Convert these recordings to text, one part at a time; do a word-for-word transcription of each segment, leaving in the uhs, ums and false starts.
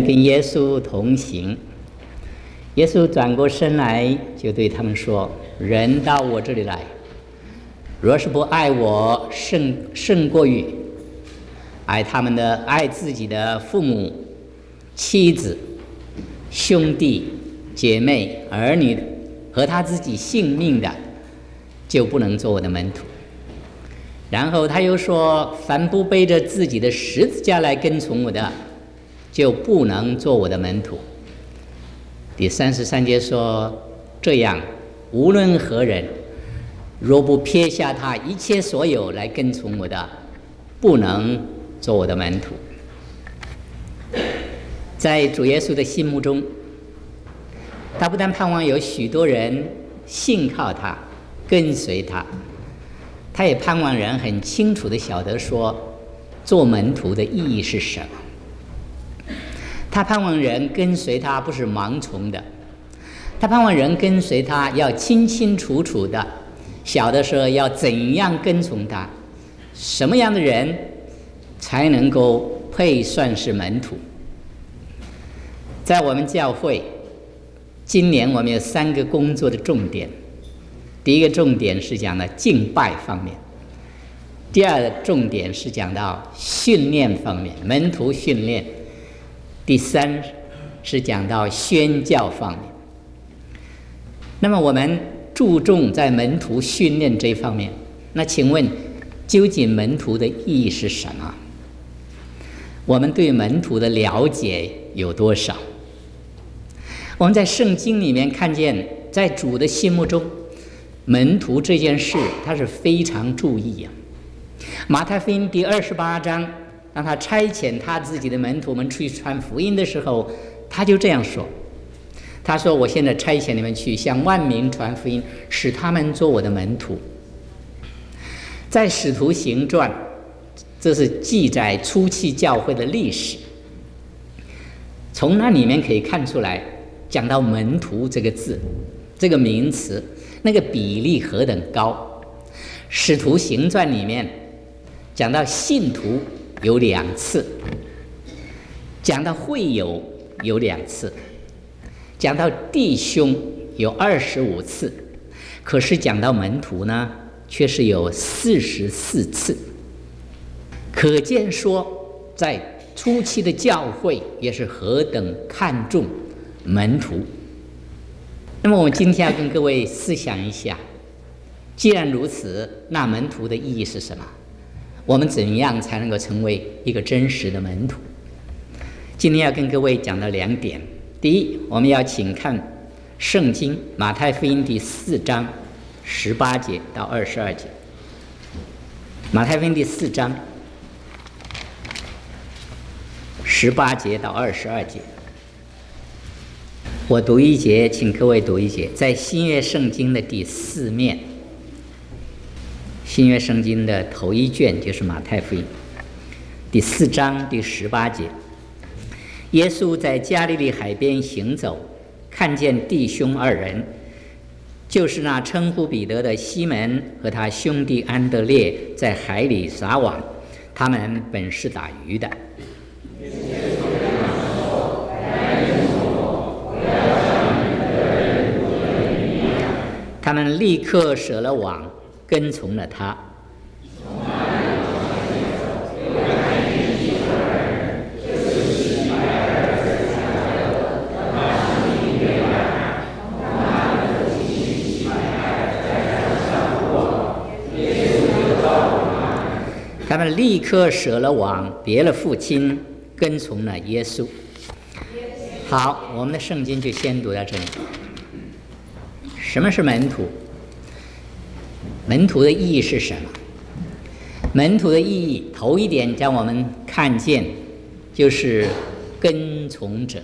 跟耶稣同行。耶稣转过身来，就对他们说：人到我这里来，若是不爱我胜胜过于爱他们的爱自己的父母、妻子、兄弟、姐妹、儿女和他自己性命的，就不能做我的门徒。然后他又说：凡不背着自己的十字架来跟从我的，就不能做我的门徒。第三十三节说：这样，无论何人，若不撇下他一切所有来跟从我的，不能做我的门徒。在主耶稣的心目中，他不但盼望有许多人信靠他、跟随他，他也盼望人很清楚地晓得说，做门徒的意义是什么。他盼望人跟随他不是盲从的，他盼望人跟随他要清清楚楚的晓得说要怎样跟从他，什么样的人才能够配算是门徒。在我们教会，今年我们有三个工作的重点。第一个重点是讲到敬拜方面，第二个重点是讲到训练方面，门徒训练，第三是讲到宣教方面。那么我们注重在门徒训练这一方面，那请问究竟门徒的意义是什么？我们对门徒的了解有多少？我们在圣经里面看见，在主的心目中，门徒这件事他是非常注意啊。马太福音第二十八章，让他差遣他自己的门徒们去传福音的时候，他就这样说，他说：我现在差遣你们去向万民传福音，使他们做我的门徒。在使徒行传，这是记载初期教会的历史，从那里面可以看出来，讲到门徒这个字，这个名词，那个比例何等高。使徒行传里面讲到信徒有两次，讲到会友有两次，讲到弟兄有二十五次，可是讲到门徒呢，却是有四十四次。可见说，在初期的教会也是何等看重门徒。那么我们今天要跟各位思想一下，既然如此，那门徒的意义是什么？我们怎样才能够成为一个真实的门徒？今天要跟各位讲到两点。第一，我们要请看圣经马太福音第四章十八节到二十二节。马太福音第四章十八节到二十二节。我读一节，请各位读一节。在新约圣经的第四面，新约圣经的头一卷就是马太福音第四章第十八节。耶稣在加利利海边行走，看见弟兄二人，就是那称呼彼得的西门和他兄弟安德烈，在海里撒网，他们本是打鱼的。他们立刻舍了网，跟从了他。他们立刻舍了网，别了父亲，跟从了耶稣。好，我们的圣经就先读到这里。什么是门徒？门徒的意义是什么？门徒的意义，头一点将我们看见，就是跟从者。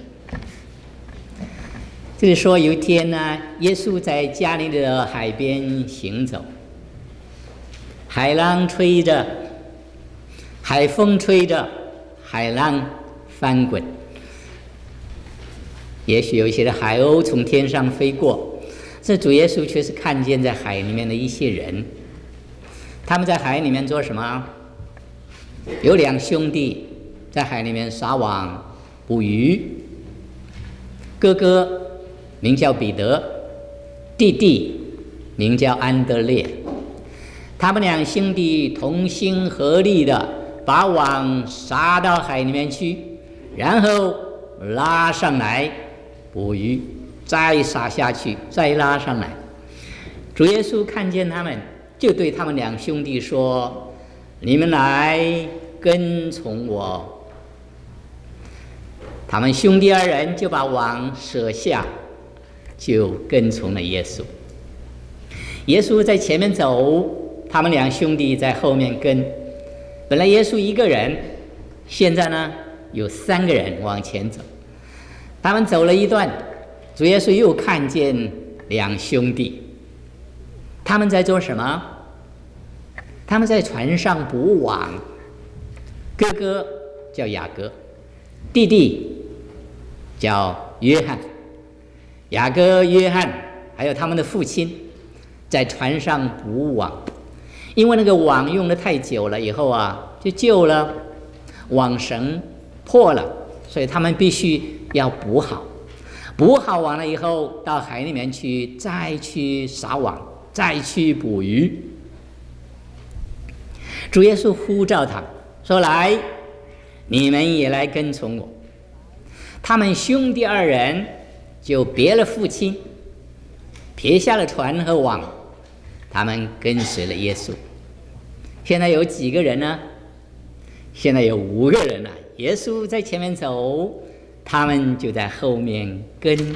这里说有一天呢，耶稣在加利利的海边行走，海浪吹着，海风吹着，海浪翻滚，也许有一些的海鸥从天上飞过，这主耶稣却是看见在海里面的一些人，他们在海里面做什么？有两兄弟在海里面撒网， 捕鱼。哥哥名叫彼得，弟弟名叫安德烈。他们两兄弟同心合力的把网撒到海里面去，然后拉上来捕鱼，再撒下去，再拉上来。主耶稣看见他们，就对他们两兄弟说：你们来跟从我。他们兄弟二人就把网舍下，就跟从了耶稣。耶稣在前面走，他们两兄弟在后面跟。本来耶稣一个人，现在呢有三个人往前走。他们走了一段，主耶稣又看见两兄弟，他们在做什么？他们在船上捕网。哥哥叫雅各，弟弟叫约翰。雅各、约翰还有他们的父亲在船上捕网，因为那个网用得太久了以后啊，就旧了，网绳破了，所以他们必须要补好。补好网了以后，到海里面去，再去撒网，再去捕鱼。主耶稣呼召他说：来，你们也来跟从我。他们兄弟二人就别了父亲，撇下了船和网，他们跟随了耶稣。现在有几个人呢？现在有五个人了。耶稣在前面走，他们就在后面跟。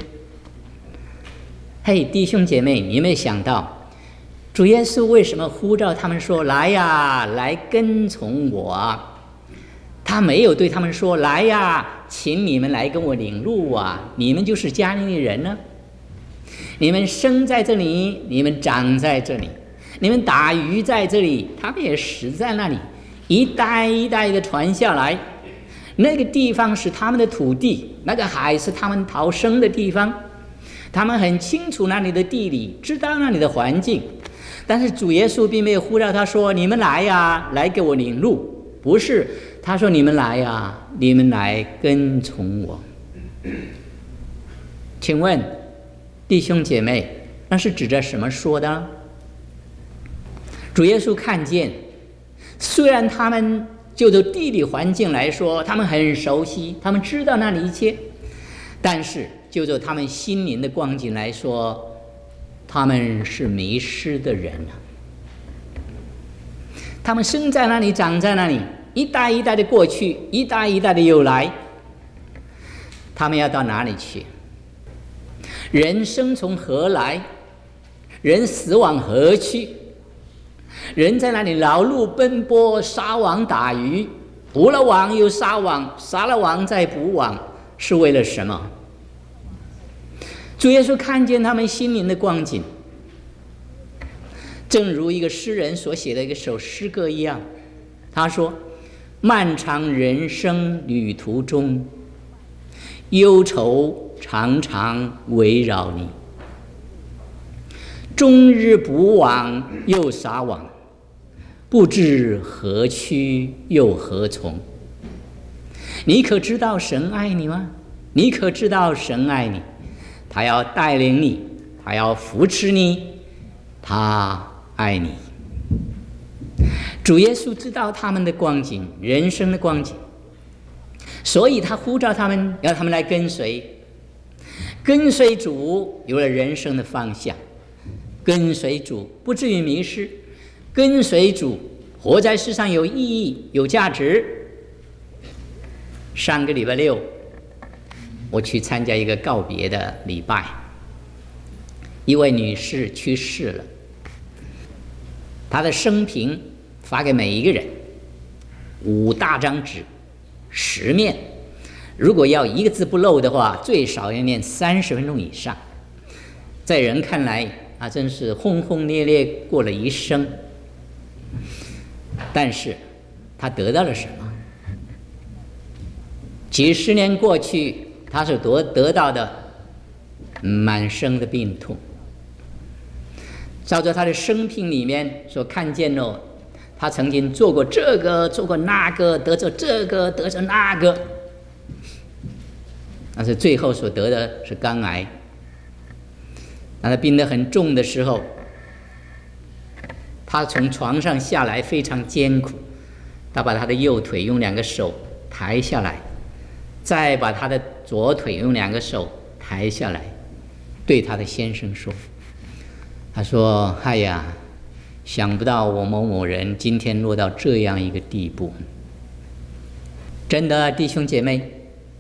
嘿，弟兄姐妹，你有没有想到主耶稣为什么呼召他们说：来呀，来跟从我？他没有对他们说：来呀，请你们来跟我领路啊，你们就是加利利人呢。你们生在这里，你们长在这里，你们打鱼在这里，他们也死在那里，一代一代的传下来。那个地方是他们的土地，那个海是他们逃生的地方，他们很清楚那里的地理，知道那里的环境。但是主耶稣并没有呼召他说：你们来呀，来给我领路。不是，他说：你们来呀，你们来跟从我。请问弟兄姐妹，那是指着什么说的？主耶稣看见，虽然他们就着地理环境来说，他们很熟悉，他们知道那里一切，但是就着他们心灵的光景来说，他们是迷失的人啊。他们生在那里，长在那里，一代一代的过去，一代一代的又来，他们要到哪里去？人生从何来？人死往何去？人在那里劳碌奔波，撒网打鱼，捕了网又撒网，撒了网再捕网，是为了什么？主耶稣看见他们心灵的光景，正如一个诗人所写的一首诗歌一样，他说：漫长人生旅途中，忧愁常常围绕你，终日捕网又撒网，不知何去又何从。你可知道神爱你吗？你可知道神爱你？他要带领你，他要扶持你，他爱你。主耶稣知道他们的光景，人生的光景，所以他呼召他们，要他们来跟随。跟随主有了人生的方向，跟随主不至于迷失，跟随主活在世上有意义有价值。上个礼拜六我去参加一个告别的礼拜，一位女士去世了，她的生平发给每一个人，五大张纸，十面，如果要一个字不漏的话，最少要念三十分钟以上。在人看来啊，真是轰轰烈烈过了一生。但是他得到了什么？几十年过去，他所得得到的满身的病痛，照着他的生平里面所看见的，他曾经做过这个，做过那个，得着这个，得着那个。 但是最后所得的是肝癌。当他病得很重的时候，他从床上下来非常艰苦，他把他的右腿用两个手抬下来，再把他的左腿用两个手抬下来，对他的先生说：“他说，哎呀，想不到我某某人今天落到这样一个地步。”真的，弟兄姐妹，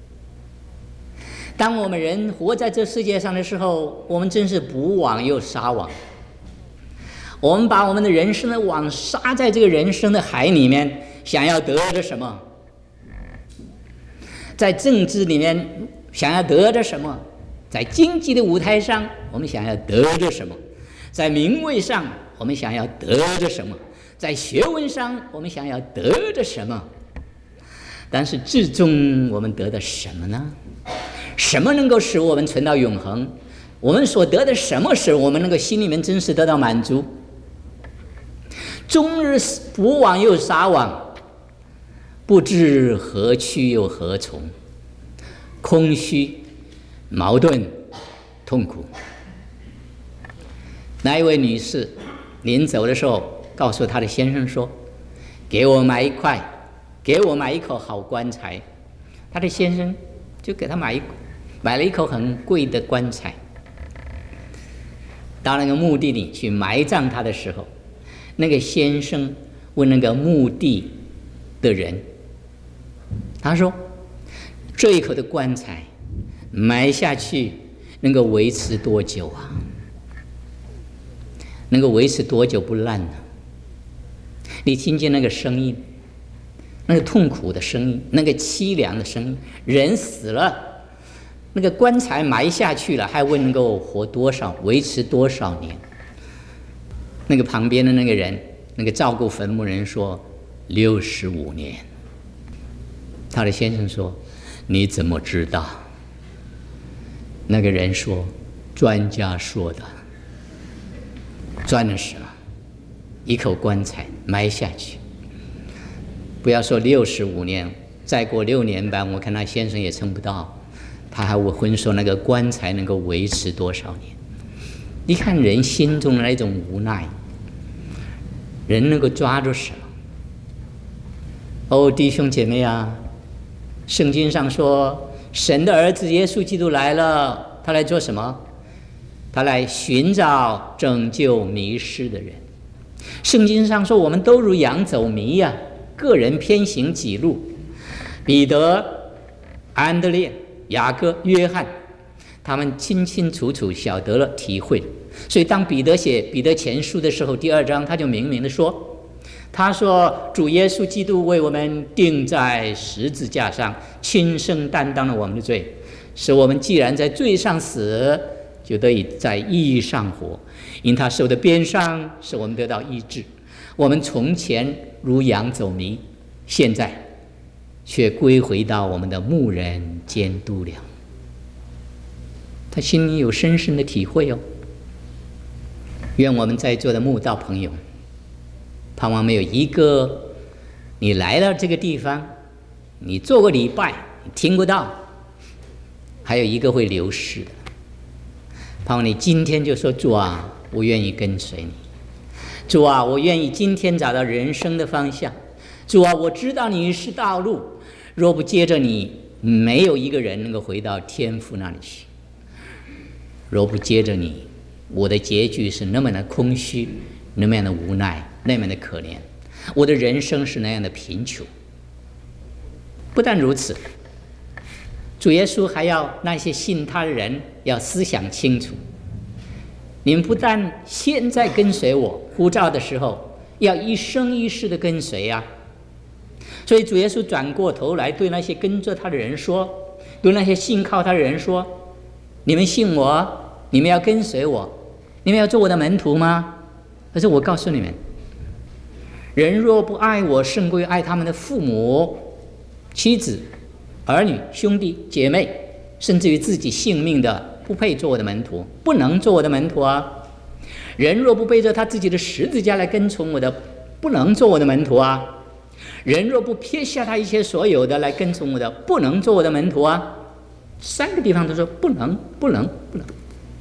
当我们人活在这世界上的时候，我们真是捕网又撒网。我们把我们的人生的网撒在这个人生的海里面，想要得着什么？在政治里面想要得着什么？在经济的舞台上，我们想要得着什么？在名位上，我们想要得着什么？在学问上，我们想要得着什么？但是至终我们得的什么呢？什么能够使我们存到永恒？我们所得的什么使我们能够心里面真实得到满足？终日捕网又撒网，不知何去又何从，空虚、矛盾、痛苦。那一位女士临走的时候告诉她的先生说：“给我买一块，给我买一口好棺材。”她的先生就给她买一买了一口很贵的棺材。到那个墓地里去埋葬她的时候，那个先生问那个墓地的人，他说：“这一口的棺材埋下去能够维持多久啊？能够维持多久不烂呢？”你听见那个声音，那个痛苦的声音，那个凄凉的声音，人死了，那个棺材埋下去了，还问能够活多少，维持多少年？那个旁边的那个人，那个照顾坟墓人说六十五年。他的先生说：“你怎么知道？”那个人说：“专家说的。”赚了什么？一口棺材埋下去，不要说六十五年，再过六年半，我看他先生也撑不到，他还会说那个棺材能够维持多少年？你看人心中的那种无奈，人能够抓住什么？哦，弟兄姐妹啊，圣经上说，神的儿子耶稣基督来了，他来做什么？他来寻找拯救迷失的人。圣经上说，我们都如羊走迷呀、啊，个人偏行己路。彼得、安德烈、雅各、约翰，他们清清楚楚晓得了，体会。所以当彼得写彼得前书的时候，第二章他就明明的说，他说主耶稣基督为我们钉在十字架上，亲身担当了我们的罪，使我们既然在罪上死，就得以在义上活。因他受的鞭伤，使我们得到医治。我们从前如羊走迷，现在却归回到我们的牧人监督了。他心里有深深的体会哦。愿我们在座的慕道朋友，盼望没有一个你来到这个地方，你做过礼拜，你听过道，还有一个会流失的。盼望你今天就说：主啊，我愿意跟随你。主啊，我愿意今天找到人生的方向。主啊，我知道你是道路，若不接着你，没有一个人能够回到天父那里去。若不接着你，我的结局是那么的空虚，那么样的无奈，那么的可怜，我的人生是那样的贫穷。不但如此，主耶稣还要那些信他的人要思想清楚，你们不但现在跟随我呼召的时候，要一生一世的跟随啊。所以主耶稣转过头来对那些跟着他的人说，对那些信靠他的人说，你们信我，你们要跟随我，你们要做我的门徒吗？可是我告诉你们，人若不爱我胜过于爱他们的父母、妻子、儿女、兄弟姐妹，甚至于自己性命的，不配做我的门徒，不能做我的门徒啊。人若不背着他自己的十字架来跟从我的，不能做我的门徒啊。人若不撇下他一切所有的来跟从我的，不能做我的门徒啊。 三个地方都说不能，不能，不能。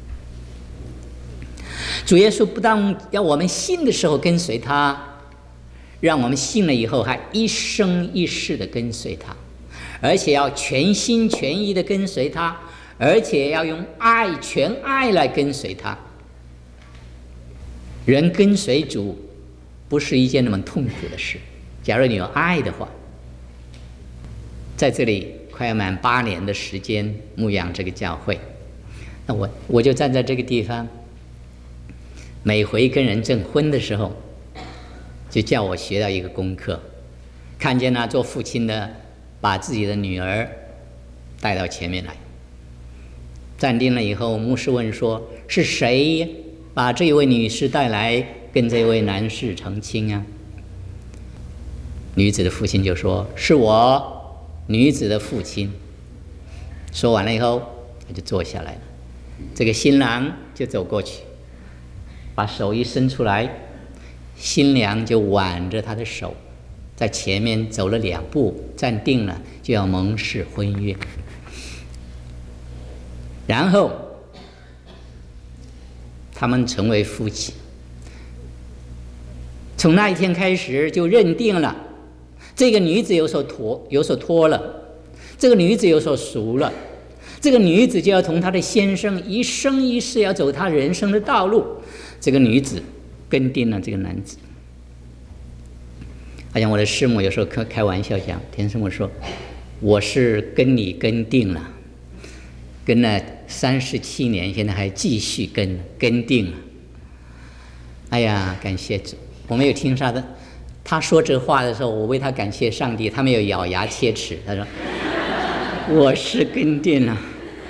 主耶稣不但要我们信的时候跟随他，让我们信了以后还一生一世的跟随他，而且要全心全意的跟随他，而且要用爱全爱来跟随他。人跟随主不是一件那么痛苦的事，假如你有爱的话。在这里快要满八年的时间牧养这个教会，那我我就站在这个地方，每回跟人证婚的时候，就叫我学到一个功课，看见那做父亲的把自己的女儿带到前面来，站定了以后，牧师问说：是谁把这位女士带来跟这位男士成亲啊？女子的父亲就说：是我。女子的父亲说完了以后，他就坐下来了。这个新郎就走过去，把手一伸出来，新娘就挽着他的手，在前面走了两步，站定了，就要盟誓婚约。然后他们成为夫妻。从那一天开始，就认定了。这个女子有所托，有所托了，这个女子有所赎了，这个女子就要同她的先生一生一世要走她人生的道路。这个女子跟定了这个男子。好像我的师母有时候开开玩笑讲，田师母说：“我是跟你跟定了，跟了三十七年，现在还继续跟跟定了。”哎呀，感谢主！我没有听他的。他说这话的时候，我为他感谢上帝，他没有咬牙切齿。他说：“我是跟定了。”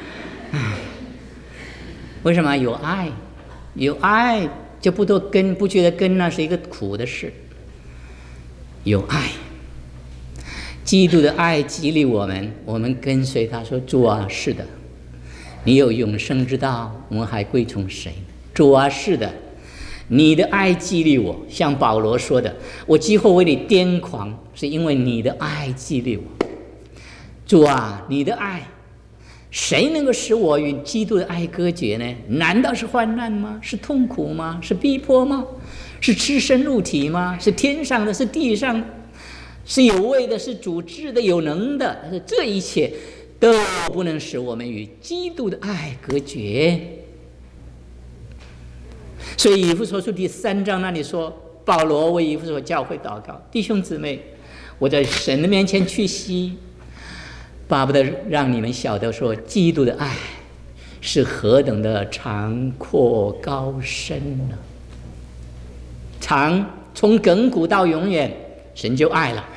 为什么？有爱，有爱就不多跟，不觉得跟那是一个苦的事。有爱，基督的爱激励我们，我们跟随他说：“主啊，是的，你有永生之道，我们还归从谁？”主啊，是的。你的爱激励我，像保罗说的：“我几乎为你癫狂，是因为你的爱激励我。”主啊，你的爱，谁能够使我与基督的爱隔绝呢？难道是患难吗？是痛苦吗？是逼迫吗？是赤身露体吗？是天上的？是地上的？是有位的？是主治的？有能的？这一切都不能使我们与基督的爱隔绝。所以以弗所书第三章那里说，保罗为以弗所教会祷告：弟兄姊妹，我在神的面前屈膝，巴不得让你们晓得说，基督的爱是何等的长阔高深呢？长，从亘古到永远，神就爱了；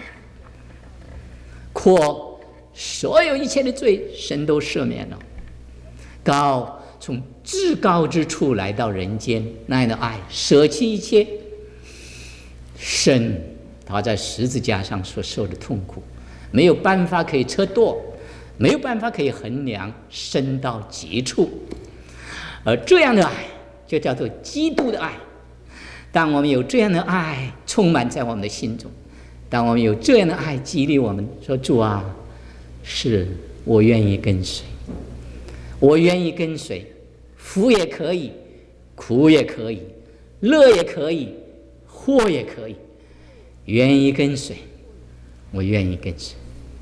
阔，所有一切的罪，神都赦免了；高，从至高之处来到人间，那样的爱，舍弃一切。深，他在十字架上所受的痛苦，没有办法可以测度，没有办法可以衡量，深到极处。而这样的爱，就叫做基督的爱。当我们有这样的爱充满在我们的心中，当我们有这样的爱激励我们说：主啊，是我愿意跟随，我愿意跟随。福也可以，苦也可以，乐也可以，祸也可以，愿意跟随，我愿意跟随。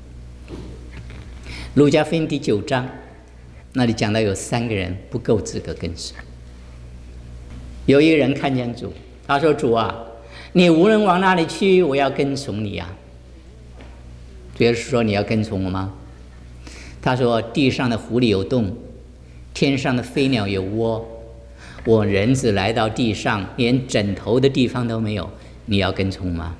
路加福音第九章那里讲到有三个人不够资格跟随。有一个人看见主，他说：主啊，你无论往哪里去，我要跟从你啊。主耶稣说：你要跟从我吗？他说：地上的狐狸有洞，天上的飞鸟有窝，我人子来到地上，连枕头的地方都没有，你要跟从吗？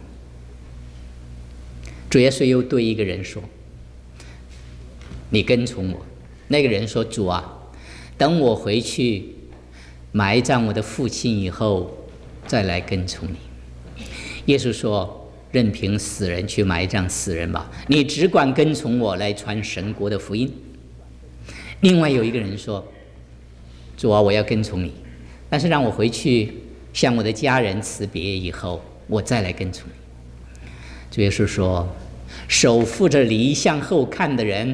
主耶稣又对一个人说：你跟从我。那个人说：主啊，等我回去埋葬我的父亲以后，再来跟从你。耶稣说：任凭死人去埋葬死人吧，你只管跟从我来传神国的福音。另外有一个人说：主啊，我要跟从你，但是让我回去向我的家人辞别以后，我再来跟从你。主耶稣说：手扶着犁向后看的人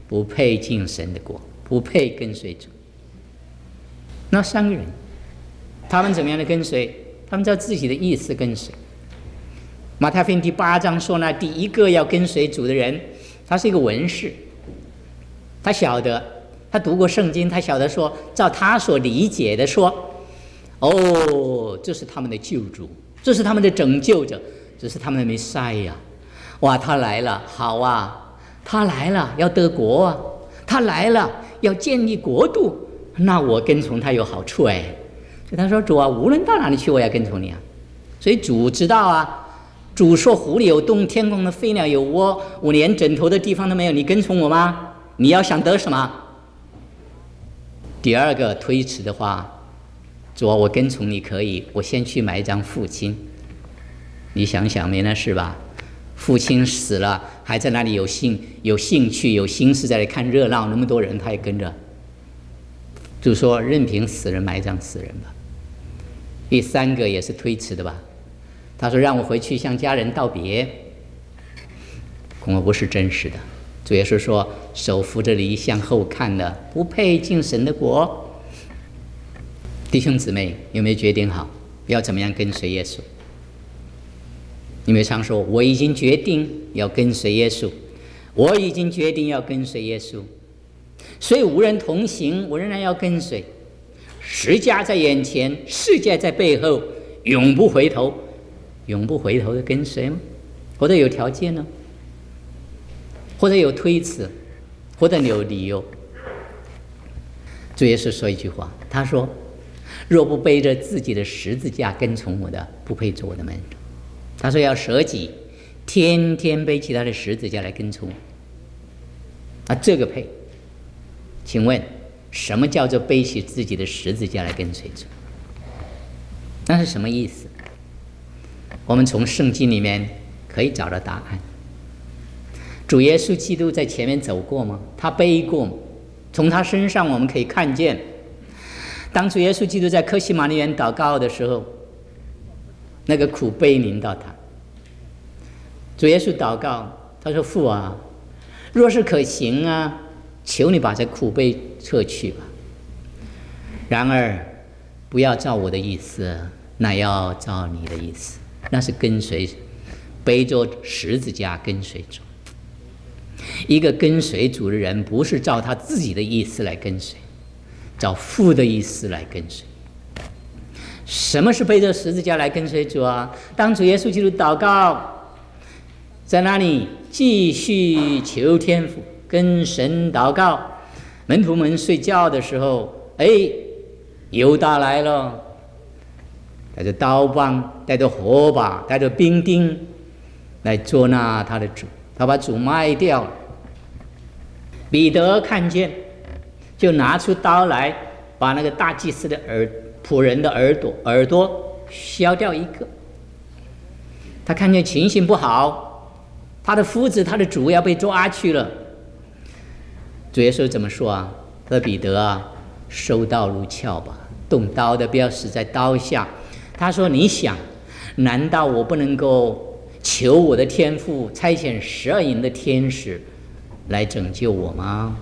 不配进神的国，不配跟随主。那三个人，他们怎么样的跟随？他们照自己的意思跟随。马太福音第八章说呢，第一个要跟随主的人，他是一个文士，他晓得，他读过圣经，他晓得说，照他所理解的说，哦，这是他们的救主，这是他们的拯救者，这是他们的弥赛亚。哇，他来了，好啊，他来了，要得国啊，他来了，要建立国度，那我跟从他有好处哎。所以他说，主啊，无论到哪里去，我要跟从你啊。所以主知道啊。主说：“湖里有洞，天空的飞鸟有窝，我连枕头的地方都没有。你跟从我吗？你要想得什么？”第二个推辞的话，主啊，我跟从你可以，我先去买一张父亲。你想想，没那事吧？父亲死了，还在那里有兴有兴趣、有心思在那里看热闹，那么多人他也跟着。主说：“任凭死人埋葬死人吧。”第三个也是推辞的吧？他说：“让我回去向家人道别。”恐怕不是真实的。主耶稣说：“手扶着犁向后看的，不配进神的国。”弟兄姊妹，有没有决定好要怎么样跟随耶稣？你们常说：“我已经决定要跟随耶稣，我已经决定要跟随耶稣。”所以无人同行，我仍然要跟随。十架在眼前，世界在背后，永不回头。永不回头的跟随吗？或者有条件呢？或者有推辞，或者有理由？主耶稣说一句话，他说：“若不背着自己的十字架跟从我的，不配做我的门徒。”他说要舍己，天天背起他的十字架来跟从我。啊，这个配。请问，什么叫做背起自己的十字架来跟随主？那是什么意思？我们从圣经里面可以找到答案。主耶稣基督在前面走过吗？他背过吗？从他身上我们可以看见，当主耶稣基督在客西马尼园祷告的时候，那个苦悲临到他。主耶稣祷告，他说：“父啊，若是可行啊，求你把这苦悲撤去吧。然而不要照我的意思，乃要照你的意思。”那是跟随，背着十字架跟随主。一个跟随主的人，不是照他自己的意思来跟随，照父的意思来跟随。什么是背着十字架来跟随主啊？当主耶稣基督祷告，在那里继续求天父，跟神祷告。门徒们睡觉的时候，哎，犹大来了。带着刀棒，带着火把，带着兵丁来捉拿他的主，他把主卖掉了。彼得看见，就拿出刀来，把那个大祭司的耳仆人的耳朵耳朵削掉一个。他看见情形不好，他的夫子他的主要被抓去了。主耶稣怎么说啊？他说：“彼得啊，收刀如鞘吧，动刀的不要死在刀下。”他说：“你想，难道我不能够求我的天父差遣十二营的天使来拯救我吗？”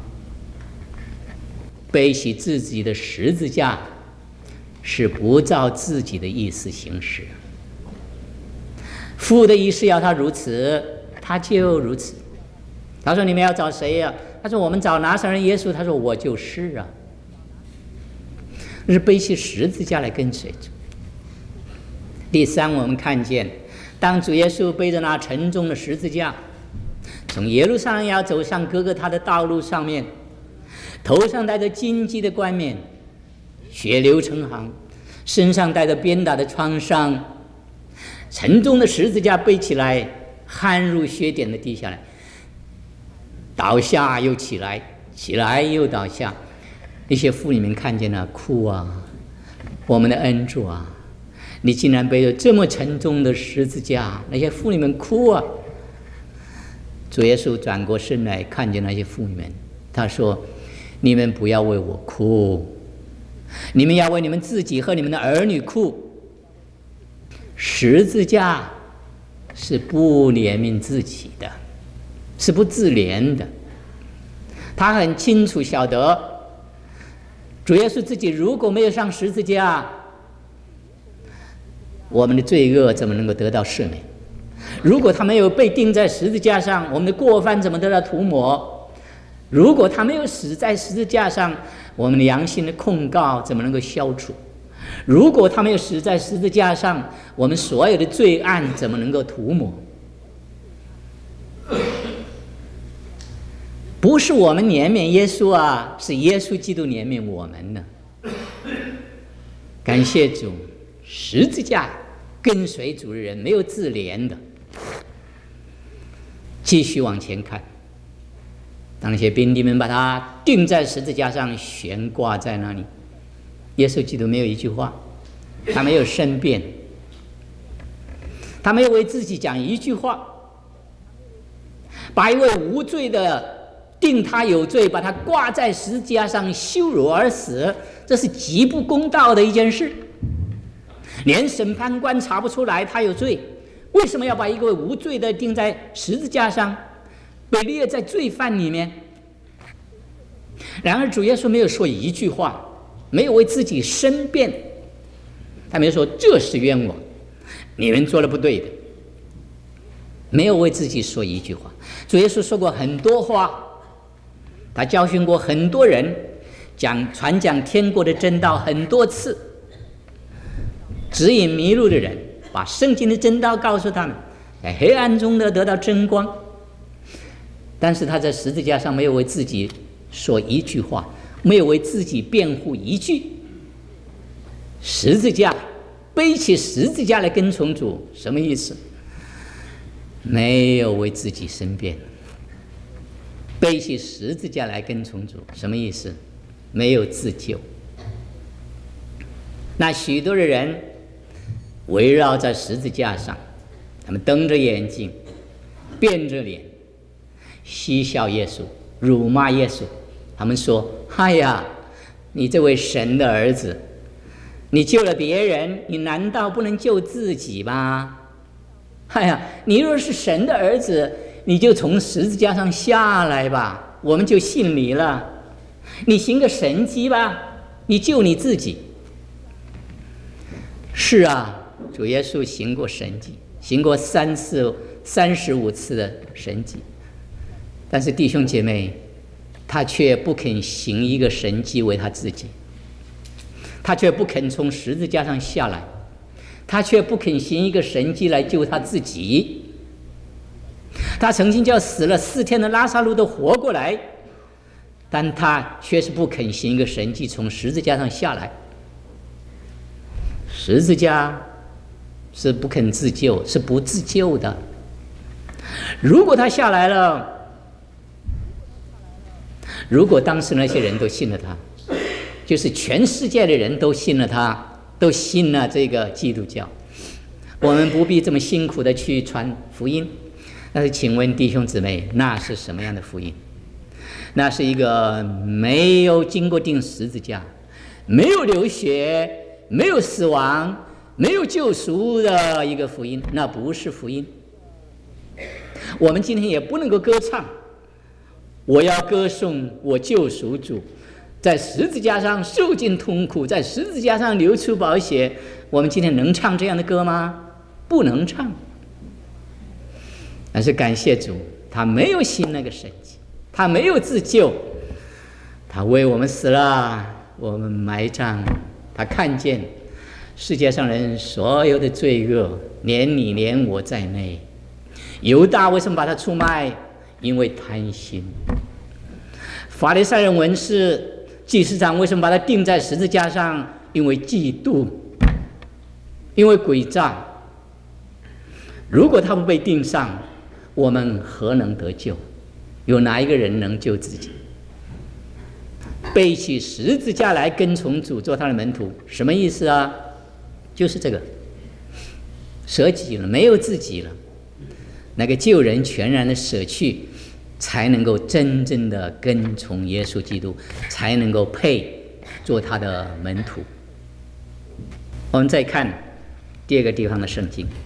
背起自己的十字架，是不照自己的意思行事。父的意思要他如此，他就如此。他说：“你们要找谁呀、啊？”他说：“我们找拿撒勒人耶稣。”他说：“我就是啊。”是背起十字架来跟随主。第三，我们看见，当主耶稣背着那沉重的十字架，从耶路撒冷要走上哥哥他的道路上面，头上戴着荆棘的冠冕，血流成行，身上带着鞭打的创伤，沉重的十字架背起来，汗如血点的滴下来，倒下又起来，起来又倒下。那些妇女们看见了，哭啊，我们的恩主啊，你竟然背着这么沉重的十字架。那些妇女们哭啊。主耶稣转过身来，看见那些妇女们，他说：“你们不要为我哭，你们要为你们自己和你们的儿女哭。十字架是不怜悯自己的，是不自怜的。 他很清楚晓得，主耶稣自己如果没有上十字架，我们的罪恶怎么能够得到赦免？如果他没有被钉在十字架上，我们的过犯怎么得到涂抹？如果他没有死在十字架上，我们良心的控告怎么能够消除？如果他没有死在十字架上，我们所有的罪案怎么能够涂抹？不是我们怜悯耶稣啊，是耶稣基督怜悯我们呢。感谢主，十字架跟随主的人没有自怜的。继续往前看，当那些兵丁们把他钉在十字架上，悬挂在那里，耶稣基督没有一句话，他没有申辩，他没有为自己讲一句话，把一位无罪的定他有罪，把他挂在十字架上羞辱而死，这是极不公道的一件事。连审判官查不出来他有罪，为什么要把一个无罪的钉在十字架上，被列在罪犯里面？然而主耶稣没有说一句话，没有为自己申辩，他没有说这是冤枉，你们做了不对的，没有为自己说一句话。主耶稣说过很多话，他教训过很多人，讲传讲天国的真道很多次，指引迷路的人，把圣经的真道告诉他们，在黑暗中的得到真光。但是他在十字架上没有为自己说一句话，没有为自己辩护一句。十字架，背起十字架来跟从主，什么意思？没有为自己申辩。背起十字架来跟从主，什么意思？没有自救。那许多的人围绕在十字架上，他们瞪着眼睛，变着脸，嬉笑耶稣，辱骂耶稣。他们说：哎呀，你这位神的儿子，你救了别人，你难道不能救自己吗？哎呀，你若是神的儿子，你就从十字架上下来吧，我们就信你了。你行个神迹吧，你救你自己。是啊，主耶稣行过神迹，行过三次、三十五次的神迹，但是弟兄姐妹，他却不肯行一个神迹为他自己，他却不肯从十字架上下来，他却不肯行一个神迹来救他自己。他曾经叫死了四天的拉撒路都活过来，但他却是不肯行一个神迹从十字架上下来。十字架是不肯自救，是不自救的。如果他下来了，如果当时那些人都信了他，就是全世界的人都信了他，都信了这个基督教，我们不必这么辛苦的去传福音。但是请问弟兄姊妹，那是什么样的福音？那是一个没有经过钉十字架，没有流血，没有死亡，没有救赎的一个福音，那不是福音。我们今天也不能够歌唱，我要歌颂我救赎主，在十字架上受尽痛苦，在十字架上流出宝血。我们今天能唱这样的歌吗？不能唱。但是感谢主，他没有行那个神迹，他没有自救，他为我们死了，我们埋葬。他看见世界上人所有的罪恶，连你连我在内。犹大为什么把他出卖？因为贪心。法利赛人文士、祭司长为什么把他钉在十字架上？因为嫉妒，因为诡诈。如果他不被钉上，我们何能得救？有哪一个人能救自己？背起十字架来跟从主，做他的门徒，什么意思啊？就是这个，舍己了，没有自己了。那个救人全然的舍去，才能够真正的跟从耶稣基督，才能够配做他的门徒。我们再看第二个地方的圣经，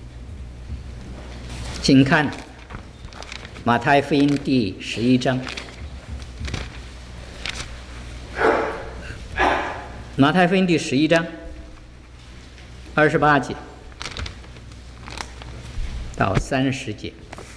请看马太福音第十一章。 马太福音第十一章二十八节到三十节，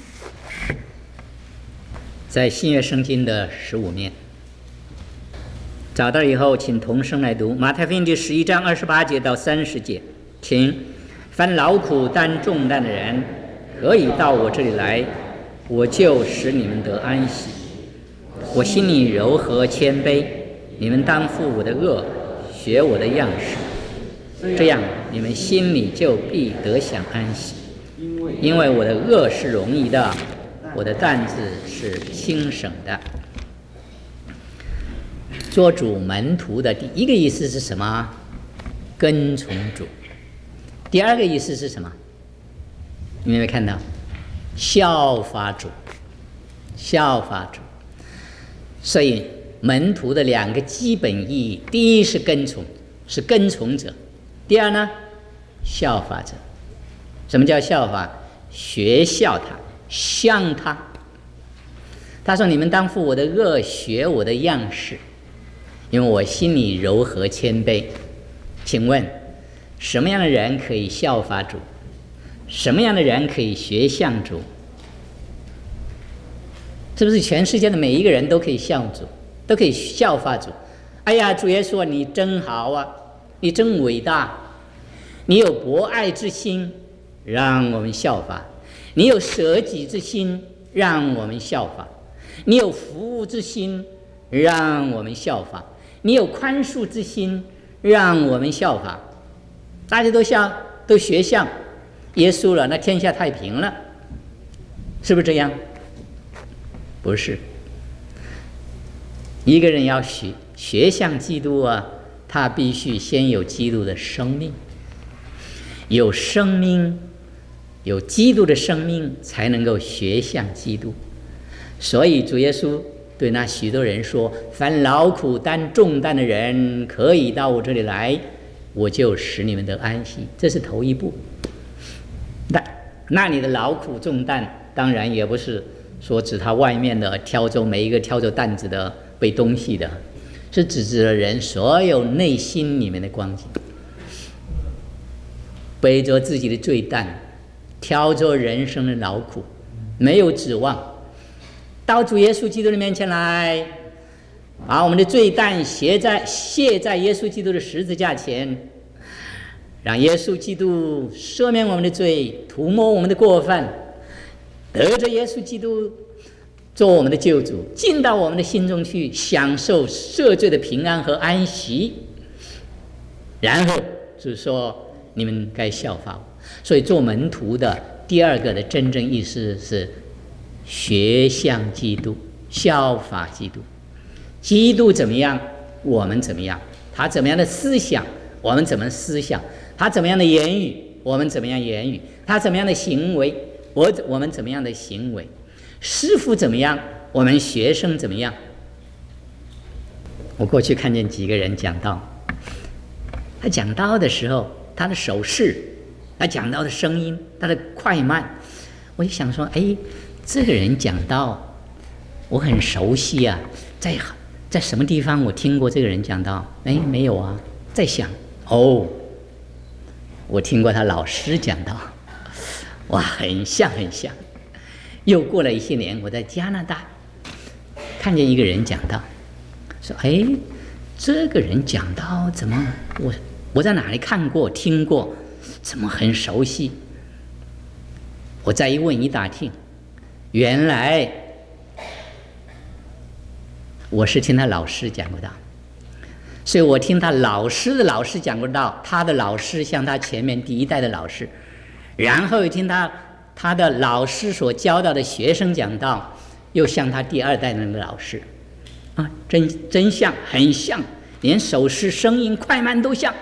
在新约圣经的十五面。找到以后，请同声来读马太福音第十一章二十八节到三十节。请，凡劳苦担重担的人，可以到我这里来，我就使你们得安息。我心里柔和谦卑，你们当负我的恶，学我的样式，这样你们心里就必得享安息。因为我的恶是容易的，我的担子是轻省的。做主门徒的第一个意思是什么？跟从主。第二个意思是什么？你们有没有看到？效法主，效法主。所以门徒的两个基本意义，第一是跟从，是跟从者；第二呢，效法者。什么叫效法？学效他，像他。他说：“你们当负我的恶，学我的样式，因为我心里柔和谦卑。”请问，什么样的人可以效法主？什么样的人可以学像主？是不是全世界的每一个人都可以像主，都可以效法主？哎呀，主耶稣，你真好啊，你真伟大，你有博爱之心，让我们效法；你有舍己之心，让我们效法；你有服务之心，让我们效法；你有宽恕之心，让我们效法。大家都像，都学像耶稣了，那天下太平了，是不是这样？不是。一个人要学学像基督啊，他必须先有基督的生命，有生命，有基督的生命，才能够学像基督。所以主耶稣对那许多人说：“凡劳苦担重担的人，可以到我这里来，我就使你们得安息。”这是头一步。那那你的劳苦重担，当然也不是说指他外面的挑着每一个挑着担子的背东西的，是指指了人所有内心里面的光景，背着自己的罪担，挑着人生的劳苦，没有指望，到主耶稣基督的面前来，把我们的罪担卸在卸在耶稣基督的十字架前，让耶稣基督赦免我们的罪，涂抹我们的过犯，得着耶稣基督做我们的救主，进到我们的心中去，享受赦罪的平安和安息。然后主说：“你们该效法我。”所以做门徒的第二个的真正意思是学像基督，效法基督。基督怎么样，我们怎么样；他怎么样的思想，我们怎么思想；他怎么样的言语，我们怎么样言语；他怎么样的行为，我我们怎么样的行为。师父怎么样，我们学生怎么样。我过去看见几个人讲道，他讲道的时候，他的手势，他讲道的声音，他的快慢，我就想说，哎，这个人讲道我很熟悉啊，在在什么地方我听过这个人讲道？哎，没有啊。在想，哦，我听过他老师讲道，哇，很像很像。又过了一些年，我在加拿大看见一个人讲道，说：“哎，这个人讲道怎么我我在哪里看过听过，怎么很熟悉？”我再一问一打听，原来我是听他老师讲过道，所以我听他老师的老师讲过道，他的老师像他前面第一代的老师，然后又听他。他的老师所教导的学生讲道，又像他第二代的老师，啊，真真像，很像，连手势、声音、快慢都像。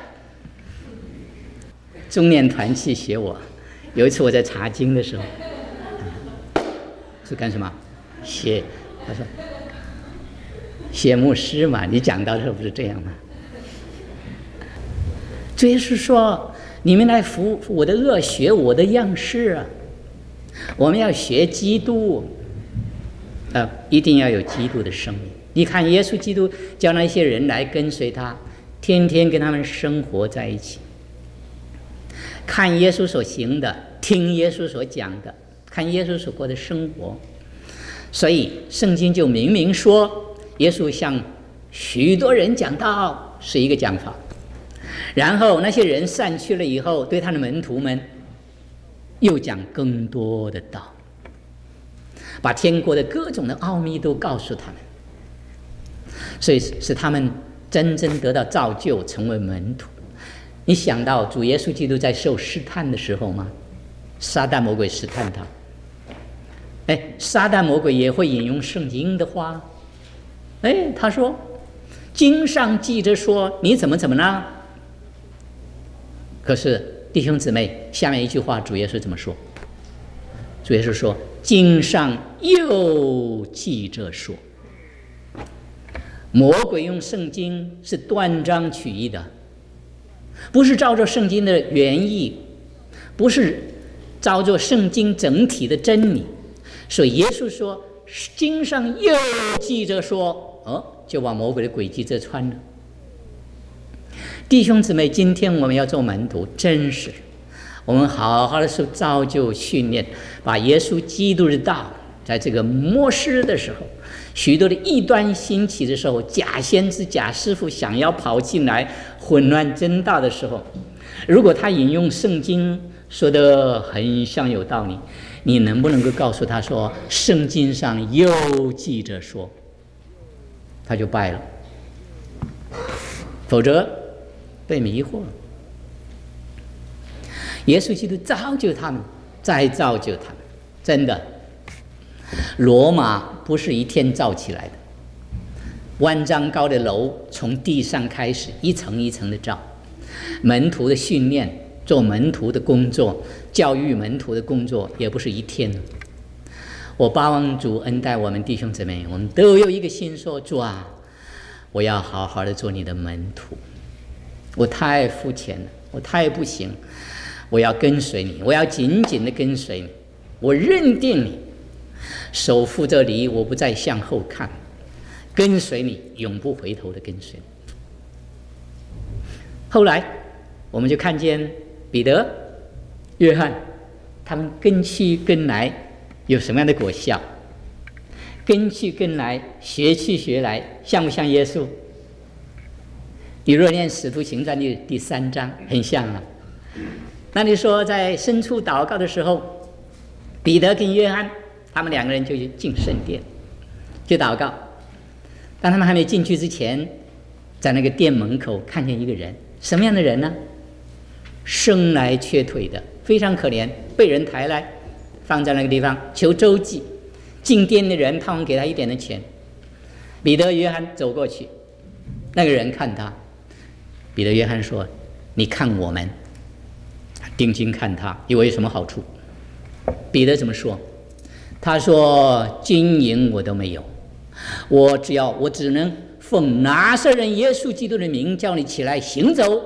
中年团契学我，有一次我在查经的时候，是干什么？写，他说，写牧师嘛，你讲道的时候不是这样吗？主耶稣说：“你们来服我的恶，学我的样式啊。”我们要学基督，呃，一定要有基督的生命。你看，耶稣基督叫那些人来跟随他， 天天跟他们生活在一起，看耶稣所行的，听耶稣所讲的，看耶稣所过的生活。所以圣经就明明说，耶稣向许多人讲道是一个讲法，然后那些人散去了以后，对他的门徒们又讲更多的道，把天国的各种的奥秘都告诉他们，所以使他们真正得到造就，成为门徒。你想到主耶稣基督在受试探的时候吗？撒旦魔鬼试探他，哎，撒旦魔鬼也会引用圣经的话，哎，他说经上记着说你怎么怎么呢？可是弟兄姊妹，下面一句话主耶稣怎么说？主耶稣说经上又记着说。魔鬼用圣经是断章取义的，不是照着圣经的原意，不是照着圣经整体的真理。所以耶稣说经上又记着说，哦，就把魔鬼的诡计遮穿了。弟兄姊妹，今天我们要做门徒，真是我们好好的受造就训练，把耶稣基督的道，在这个末世的时候，许多的异端兴起的时候，假先知假师傅想要跑进来混乱真道的时候，如果他引用圣经说的很像有道理，你能不能够告诉他说圣经上又记着说，他就败了，否则被迷惑了。耶稣基督造就他们，再造就他们，真的，罗马不是一天造起来的，万丈高的楼从地上开始一层一层的造，门徒的训练，做门徒的工作，教育门徒的工作也不是一天的。我巴望主恩待我们弟兄姊妹，我们都有一个心说，主啊，我要好好的做你的门徒，我太肤浅了，我太不行，我要跟随你，我要紧紧的跟随你，我认定你，手扶着犁，我不再向后看，跟随你，永不回头的跟随你。后来我们就看见彼得、约翰他们跟去跟来有什么样的果效，跟去跟来，学去学来，像不像耶稣？你若念使徒行传的第三章，很像啊。那你说在深处祷告的时候，彼得跟约翰他们两个人就进圣殿去祷告，当他们还没进去之前，在那个殿门口看见一个人，什么样的人呢？生来缺腿的，非常可怜，被人抬来放在那个地方求周济，进殿的人盼望给他一点的钱。彼得约翰走过去，那个人看他，彼得约翰说，你看我们，定睛看他，以为有什么好处？彼得怎么说？他说金银我都没有，我只要我只能奉拿撒勒人耶稣基督的名叫你起来行走。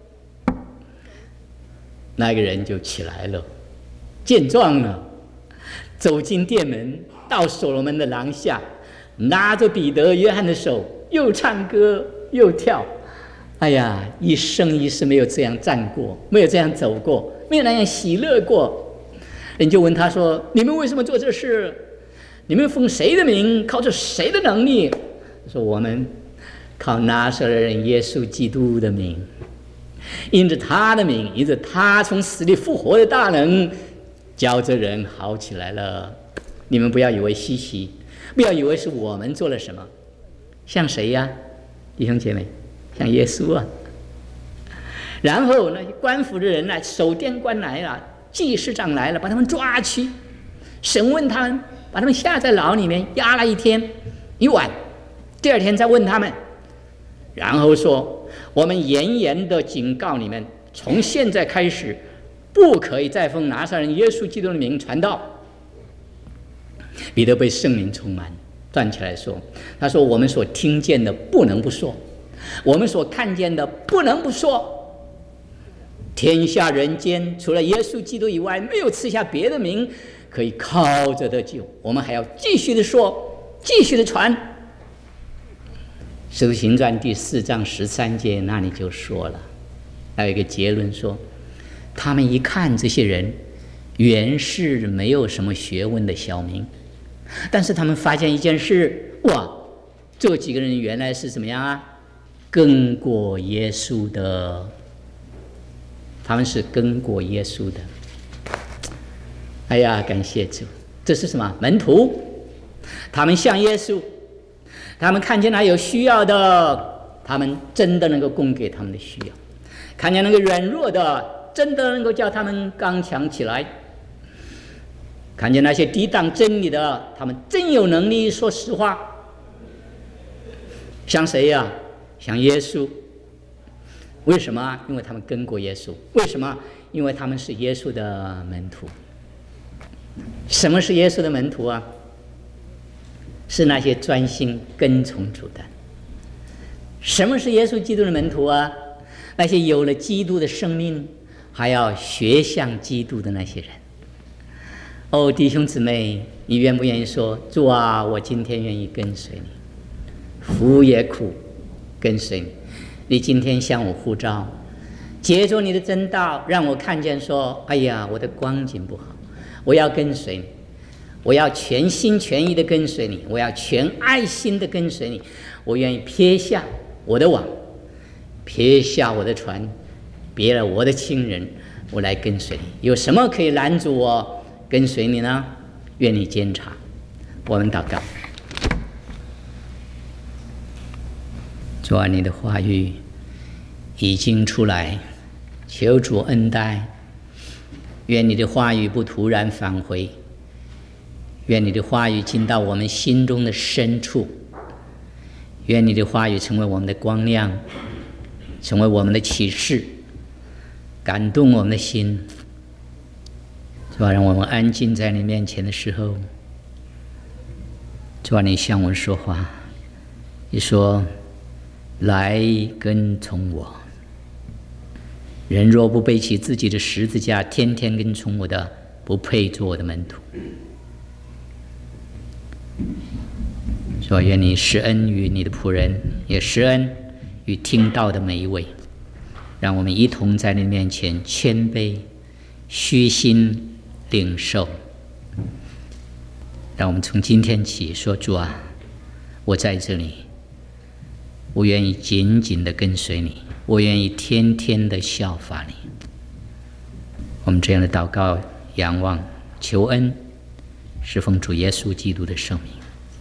那个人就起来了，健壮了，走进殿门，到所罗门的廊下，拿着彼得约翰的手，又唱歌又跳。哎呀，一生一世没有这样站过，没有这样走过，没有那样喜乐过。人就问他说，你们为什么做这事？你们奉谁的名，靠着谁的能力？他说，我们靠拿撒勒人耶稣基督的名，因着他的名，因着他从死里复活的大能，叫这人好起来了。你们不要以为稀奇，不要以为是我们做了什么，像谁呀？弟兄姐妹，像耶稣啊。然后呢，官府的人来，守殿官来了，祭司长来了，把他们抓去审问他们，把他们下在牢里面压了一天一晚，第二天再问他们，然后说，我们严严的警告你们，从现在开始不可以再奉拿撒勒人耶稣基督的名传道。彼得被圣灵充满，站起来说，他说，我们所听见的不能不说，我们所看见的不能不说。天下人间除了耶稣基督以外，没有赐下别的名可以靠着得救，我们还要继续的说，继续的传。 使徒行传第四章十三节那里就说了，还有一个结论说，他们一看这些人原是没有什么学问的小民，但是他们发现一件事，哇，这几个人原来是怎么样啊？跟过耶稣的，他们是跟过耶稣的。哎呀，感谢主！这是什么？门徒，他们像耶稣，他们看见他有需要的，他们真的能够供给他们的需要；看见那个软弱的，真的能够叫他们刚强起来；看见那些抵挡真理的，他们真有能力说实话。像谁呀、啊？像耶稣。为什么？因为他们跟过耶稣。为什么？因为他们是耶稣的门徒。什么是耶稣的门徒啊？是那些专心跟从主的。什么是耶稣基督的门徒啊？那些有了基督的生命，还要学像基督的那些人。哦，弟兄姊妹，你愿不愿意说，主啊，我今天愿意跟随你，苦也苦跟随你。你今天向我呼召，接着你的真道，让我看见说，哎呀，我的光景不好，我要跟随你，我要全心全意的跟随你，我要全爱心的跟随你，我愿意撇下我的网，撇下我的船，别了我的亲人，我来跟随你。有什么可以拦阻我跟随你呢？愿你监察。我们祷告。主啊，你的话语已经出来，求主恩待。愿你的话语不突然返回，愿你的话语进到我们心中的深处，愿你的话语成为我们的光亮，成为我们的启示，感动我们的心。主啊，让我们安静在你面前的时候，主啊，你向我说话，你说，来跟从我。人若不背起自己的十字架，天天跟从我的，不配做我的门徒。说愿你施恩于你的仆人，也施恩于听到的每一位，让我们一同在你面前谦卑、虚心领受。让我们从今天起说，主啊，我在这里，我愿意紧紧地跟随你，我愿意天天地效法你。我们这样的祷告、仰望、求恩，是奉主耶稣基督的圣名。